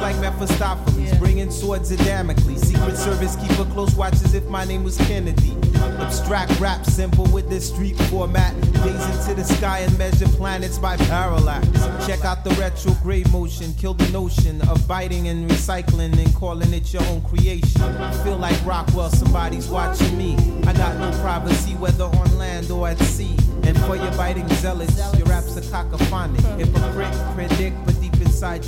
like Mephistopheles, bringing swords of Damocles. Secret Service keep a close watch as if my name was Kennedy. Abstract rap, simple with this street format. Gaze into the sky and measure planets by parallax. Check out the retrograde motion, kill the notion of biting and recycling and calling it your own creation. Feel like Rockwell, somebody's watching me. I got no privacy, whether on land or at sea. And for your biting zealots, your raps are cacophonic. Hypocrite, predict, but deep inside